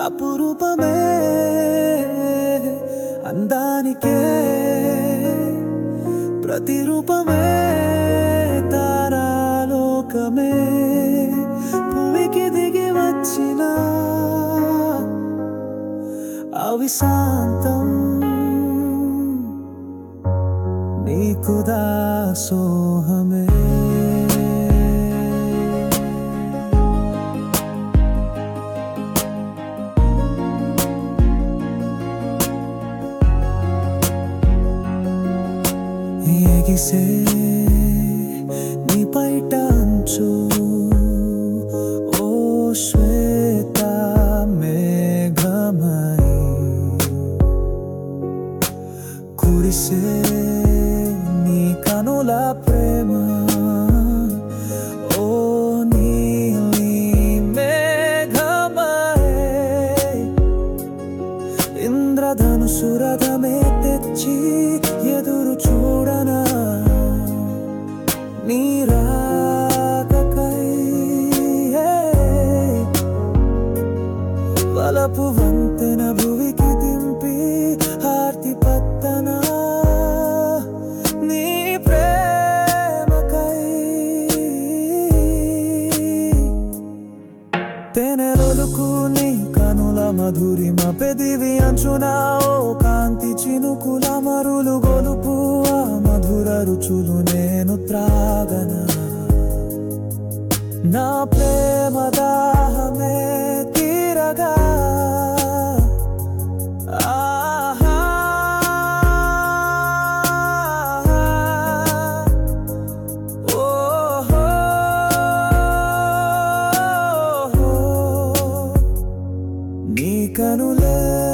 అపురూపమే అందానికే ప్రతిరూపమే తారాలోకమే భూమికి దిగి వచ్చిన అవిశాంతం నీకు దాసోహమే ఎగిసే నీ పైట అంచు ఓ శ్వేత మేఘమై కురిసే నీ కనుల ప్రేమ ఓ నీలి మేఘమై ఇంద్రధనుసు రథమే తెచ్చి ఎదురు చూడనా నీ రాకకై వలపు వంతెన భువికి దింపి హార్తి పత్తన నీ ప్రేమకై తెనెరొలుకు నీ కనుల మధురిమ పెదివి అంచున ఓ కాంతి చినుకుల మరులు గొలుపు ఆ మధుర రుచులు నేను త్రాగన నా ప్రేమ దాహమే తీరగా నీ కనులే